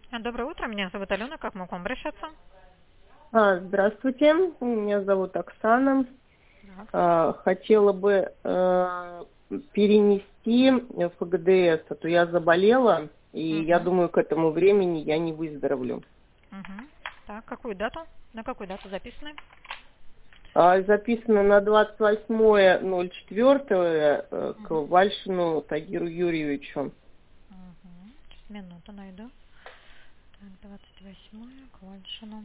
Доброе утро, меня зовут Алена, как могу к вам обращаться? Здравствуйте, меня зовут Оксана. Так. Хотела бы перенести ФГДС, а то я заболела, и я Угу. думаю, к этому времени я не выздоровлю. Угу. Так, какую дату? На какую дату записаны? Записано на 28.04 к Угу. Вальшину Тагиру Юрьевичу. Угу. Сейчас минуту найду. Так, 28 к Вальшину.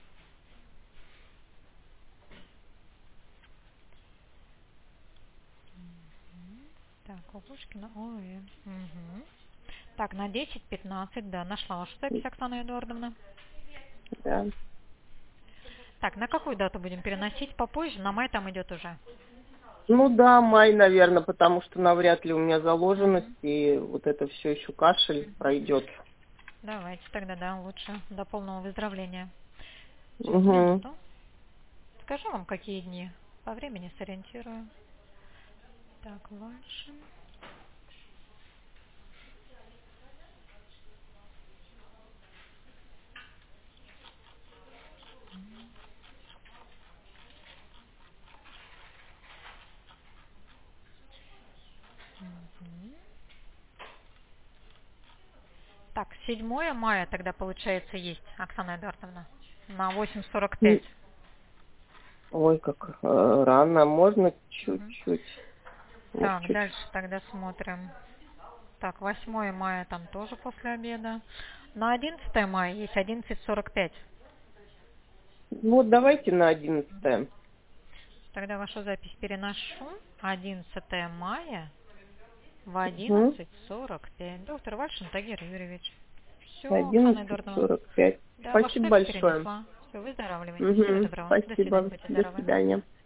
Так, у Пушкина ОЭ. Угу. Так, на 10:15, да, нашла вашу запись, Оксана Эдуардовна. Да. Так, на какую дату будем переносить? Попозже, на май там идет уже. Ну да, май, наверное, потому что навряд ли у меня заложенность, Угу. и вот это все еще кашель пройдет. Давайте тогда, да, лучше до полного выздоровления. Сейчас, Угу. минуту. Скажу вам, какие дни. По времени сориентирую. Так, Вальшин. Мгм. Так, 7 мая тогда, получается, есть, Оксана Эдуардовна, на 8:45. Ой, как рано. Можно Мгм. чуть-чуть? Может, Так, чуть. дальше тогда смотрим. Так, 8 мая там тоже после обеда. На 11 мая есть 11:45. Вот давайте на 11. Тогда вашу запись переношу. 11 мая в Угу. 11:45. Доктор Вальшин Тагир Юрьевич. Все, Оксана Эдуардовна. 11:45. Да, вашу Спасибо запись большое. перенесла. Все, выздоравливайте. Всего Угу. доброго. До свидания, Спасибо. будьте До здоровы. свидания.